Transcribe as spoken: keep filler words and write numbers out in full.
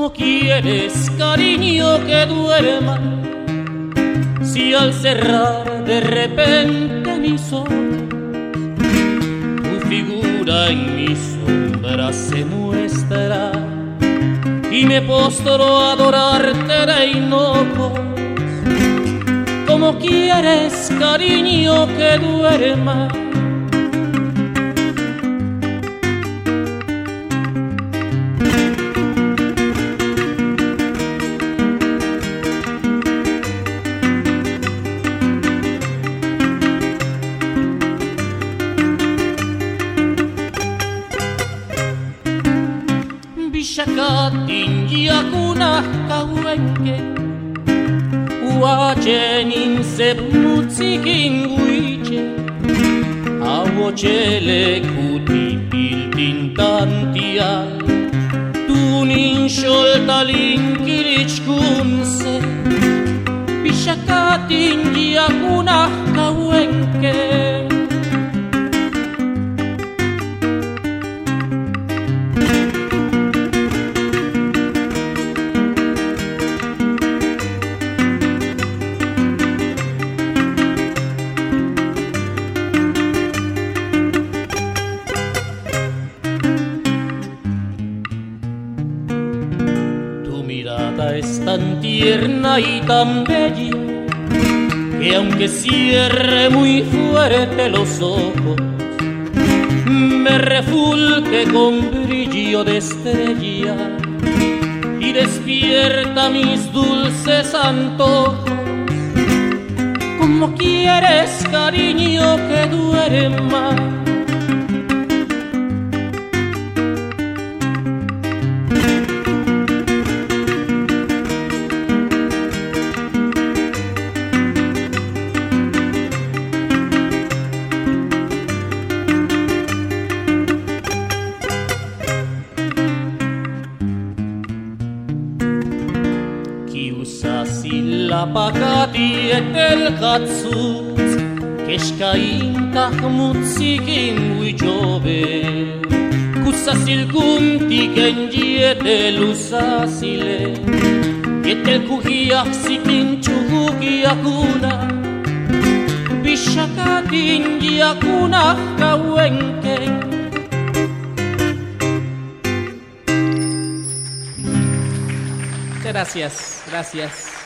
¿Cómo quieres, cariño, que duerma? Si al cerrar de repente mis ojos, tu figura en mi sombra se muestra y me postro a adorarte de hinojos. ¿Cómo quieres, cariño, que duerma? Bishakatin yakuna kawenke Uachenin sepmutsikin guiche Awochele kutipil tintantial Tunin sholtalin kirichkunse Bishakatin yakuna kawenke Es tan tierna y tan bella que aunque cierre muy fuerte los ojos me refulque con brillo de estrella y despierta mis dulces antojos. ¿Cómo quieres, cariño, que duerma? La pakati etel katsutz Keshkain kahmutzikin huichove Kusasil kuntiken yetel usasile Yetel kuhiak sikin chuhukiakuna Bishakatin yakuna kawenken Gracias, gracias.